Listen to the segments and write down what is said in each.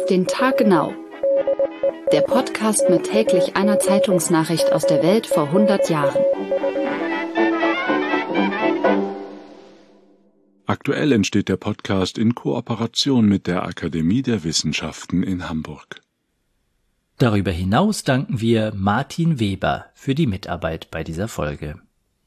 Auf den Tag genau. Der Podcast mit täglich einer Zeitungsnachricht aus der Welt vor 100 Jahren. Aktuell entsteht der Podcast in Kooperation mit der Akademie der Wissenschaften in Hamburg. Darüber hinaus danken wir Martin Weber für die Mitarbeit bei dieser Folge.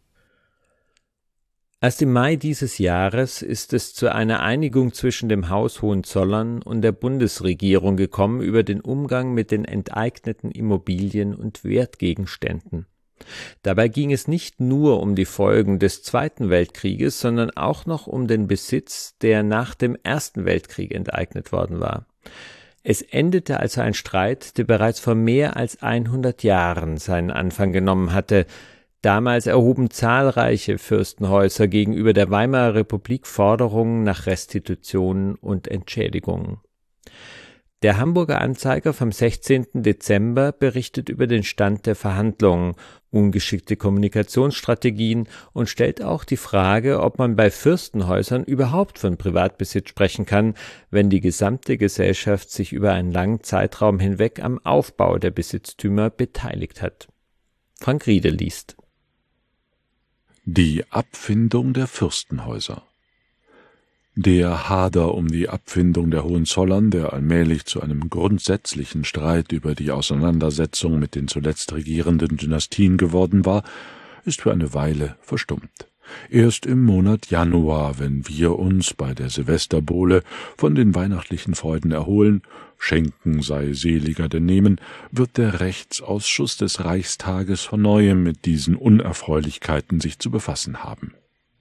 Erst im Mai dieses Jahres ist es zu einer Einigung zwischen dem Haus Hohenzollern und der Bundesregierung gekommen über den Umgang mit den enteigneten Immobilien und Wertgegenständen. Dabei ging es nicht nur um die Folgen des Zweiten Weltkrieges, sondern auch noch um den Besitz, der nach dem Ersten Weltkrieg enteignet worden war. Es endete also ein Streit, der bereits vor mehr als 100 Jahren seinen Anfang genommen hatte. Damals erhoben zahlreiche Fürstenhäuser gegenüber der Weimarer Republik Forderungen nach Restitution und Entschädigungen. Der Hamburger Anzeiger vom 16. Dezember berichtet über den Stand der Verhandlungen, ungeschickte Kommunikationsstrategien und stellt auch die Frage, ob man bei Fürstenhäusern überhaupt von Privatbesitz sprechen kann, wenn die gesamte Gesellschaft sich über einen langen Zeitraum hinweg am Aufbau der Besitztümer beteiligt hat. Frank Riede liest. Die Abfindung der Fürstenhäuser. Der Hader um die Abfindung der Hohenzollern, der allmählich zu einem grundsätzlichen Streit über die Auseinandersetzung mit den zuletzt regierenden Dynastien geworden war, ist für eine Weile verstummt. Erst im Monat Januar, wenn wir uns bei der Silvesterbowle von den weihnachtlichen Freuden erholen, Schenken sei seliger denn nehmen, wird der Rechtsausschuss des Reichstages von neuem mit diesen Unerfreulichkeiten sich zu befassen haben.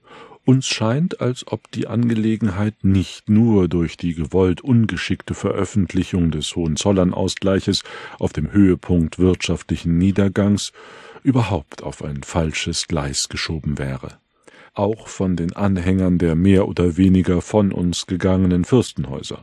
Uns scheint, als ob die Angelegenheit nicht nur durch die gewollt ungeschickte Veröffentlichung des Hohenzollern-Ausgleiches auf dem Höhepunkt wirtschaftlichen Niedergangs überhaupt auf ein falsches Gleis geschoben wäre. Auch von den Anhängern der mehr oder weniger von uns gegangenen Fürstenhäuser.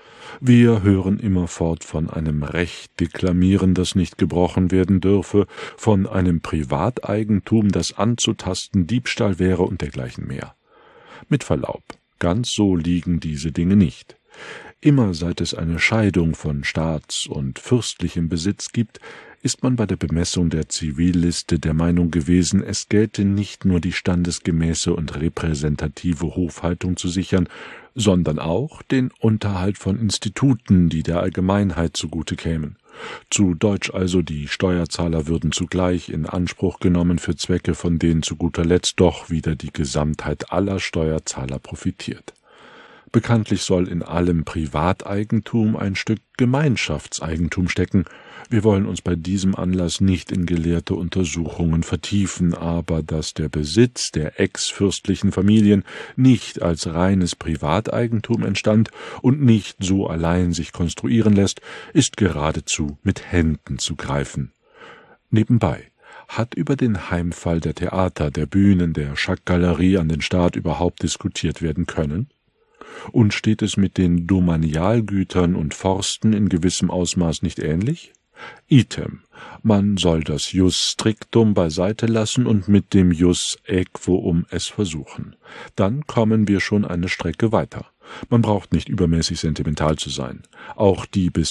Wir hören immerfort von einem Recht deklamieren, das nicht gebrochen werden dürfe, von einem Privateigentum, das anzutasten Diebstahl wäre und dergleichen mehr. Mit Verlaub, ganz so liegen diese Dinge nicht. Immer seit es eine Scheidung von Staats- und fürstlichem Besitz gibt, ist man bei der Bemessung der Zivilliste der Meinung gewesen, es gelte nicht nur die standesgemäße und repräsentative Hofhaltung zu sichern, sondern auch den Unterhalt von Instituten, die der Allgemeinheit zugute kämen. Zu Deutsch also, die Steuerzahler würden zugleich in Anspruch genommen für Zwecke, von denen zu guter Letzt doch wieder die Gesamtheit aller Steuerzahler profitiert. Bekanntlich soll in allem Privateigentum ein Stück Gemeinschaftseigentum stecken. Wir wollen uns bei diesem Anlass nicht in gelehrte Untersuchungen vertiefen, aber dass der Besitz der ex-fürstlichen Familien nicht als reines Privateigentum entstand und nicht so allein sich konstruieren lässt, ist geradezu mit Händen zu greifen. Nebenbei: Hat über den Heimfall der Theater, der Bühnen, der Schackgalerie an den Staat überhaupt diskutiert werden können? Und steht es mit den Domanialgütern und Forsten in gewissem Ausmaß nicht ähnlich? Item, man soll das Jus strictum beiseite lassen und mit dem Jus aequum es versuchen. Dann kommen wir schon eine Strecke weiter. Man braucht nicht übermäßig sentimental zu sein. Auch die bis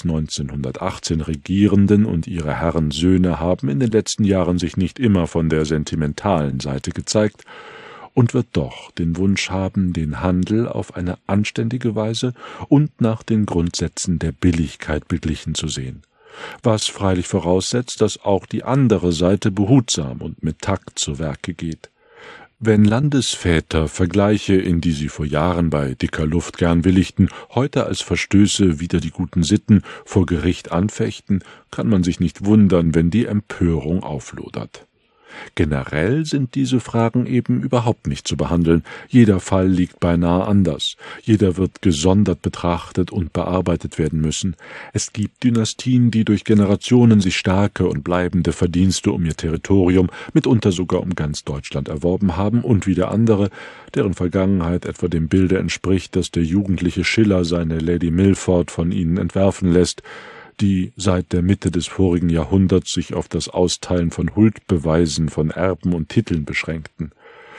1918 Regierenden und ihre Herren Söhne haben in den letzten Jahren sich nicht immer von der sentimentalen Seite gezeigt und wird doch den Wunsch haben, den Handel auf eine anständige Weise und nach den Grundsätzen der Billigkeit beglichen zu sehen. Was freilich voraussetzt, dass auch die andere Seite behutsam und mit Takt zu Werke geht. Wenn Landesväter Vergleiche, in die sie vor Jahren bei dicker Luft gern willigten, heute als Verstöße wider die guten Sitten vor Gericht anfechten, kann man sich nicht wundern, wenn die Empörung auflodert. Generell sind diese Fragen eben überhaupt nicht zu behandeln. Jeder Fall liegt beinahe anders. Jeder wird gesondert betrachtet und bearbeitet werden müssen. Es gibt Dynastien, die durch Generationen sich starke und bleibende Verdienste um ihr Territorium, mitunter sogar um ganz Deutschland erworben haben, und wieder andere, deren Vergangenheit etwa dem Bilde entspricht, das der jugendliche Schiller seine Lady Milford von ihnen entwerfen lässt, die seit der Mitte des vorigen Jahrhunderts sich auf das Austeilen von Huldbeweisen von Erben und Titeln beschränkten.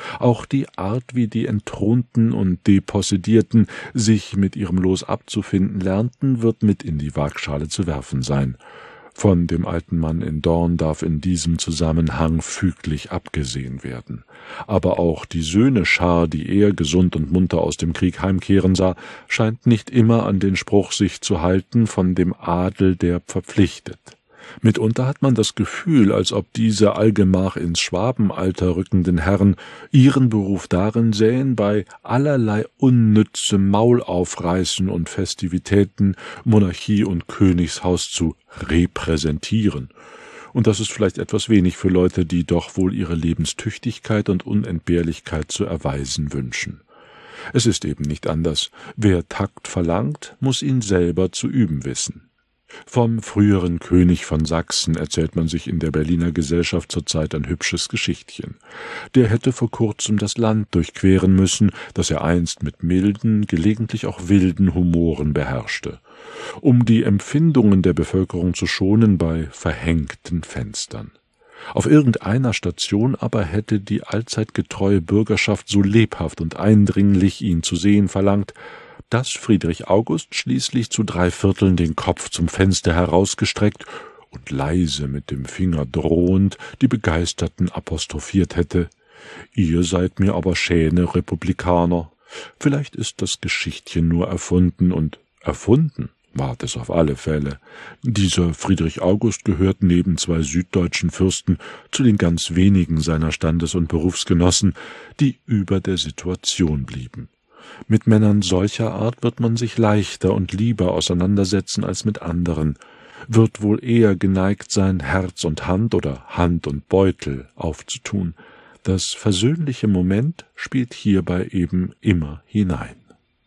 Auch die Art, wie die Entthronten und Depossedierten sich mit ihrem Los abzufinden lernten, wird mit in die Waagschale zu werfen sein. Von dem alten Mann in Dorn darf in diesem Zusammenhang füglich abgesehen werden. Aber auch die Söhneschar, die er gesund und munter aus dem Krieg heimkehren sah, scheint nicht immer an den Spruch sich zu halten, von dem Adel der verpflichtet. Mitunter hat man das Gefühl, als ob diese allgemach ins Schwabenalter rückenden Herren ihren Beruf darin sähen, bei allerlei unnützem Maulaufreißen und Festivitäten Monarchie und Königshaus zu repräsentieren. Und das ist vielleicht etwas wenig für Leute, die doch wohl ihre Lebenstüchtigkeit und Unentbehrlichkeit zu erweisen wünschen. Es ist eben nicht anders. Wer Takt verlangt, muss ihn selber zu üben wissen. Vom früheren König von Sachsen erzählt man sich in der Berliner Gesellschaft zurzeit ein hübsches Geschichtchen. Der hätte vor kurzem das Land durchqueren müssen, das er einst mit milden, gelegentlich auch wilden Humoren beherrschte, um die Empfindungen der Bevölkerung zu schonen bei verhängten Fenstern. Auf irgendeiner Station aber hätte die allzeit getreue Bürgerschaft so lebhaft und eindringlich ihn zu sehen verlangt, dass Friedrich August schließlich zu 3/4 den Kopf zum Fenster herausgestreckt und leise mit dem Finger drohend die Begeisterten apostrophiert hätte: »Ihr seid mir aber schäne Republikaner. Vielleicht ist das Geschichtchen nur erfunden, und erfunden ward es auf alle Fälle. Dieser Friedrich August gehört neben 2 süddeutschen Fürsten zu den ganz wenigen seiner Standes- und Berufsgenossen, die über der Situation blieben. Mit Männern solcher Art wird man sich leichter und lieber auseinandersetzen als mit anderen, wird wohl eher geneigt sein, Herz und Hand oder Hand und Beutel aufzutun. Das versöhnliche Moment spielt hierbei eben immer hinein.«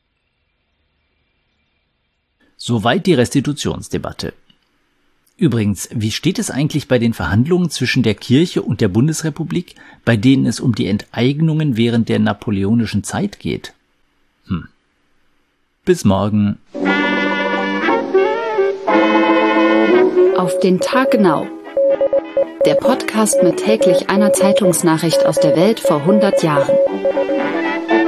Soweit die Restitutionsdebatte. Übrigens, wie steht es eigentlich bei den Verhandlungen zwischen der Kirche und der Bundesrepublik, bei denen es um die Enteignungen während der napoleonischen Zeit geht? Bis morgen. Auf den Tag genau. Der Podcast mit täglich einer Zeitungsnachricht aus der Welt vor 100 Jahren.